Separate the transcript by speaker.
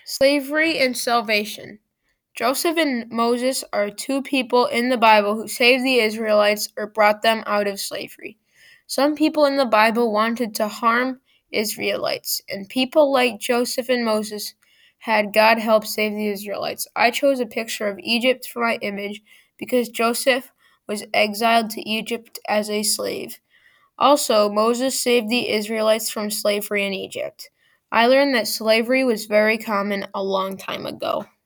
Speaker 1: Slavery and salvation. Joseph and Moses are two people in the Bible who saved the Israelites or brought them out of slavery. Some people in the Bible wanted to harm Israelites, and people like Joseph and Moses had God help save the Israelites. I chose a picture of Egypt for my image because Joseph was exiled to Egypt as a slave. Also, Moses saved the Israelites from slavery in Egypt. I learned that slavery was very common a long time ago.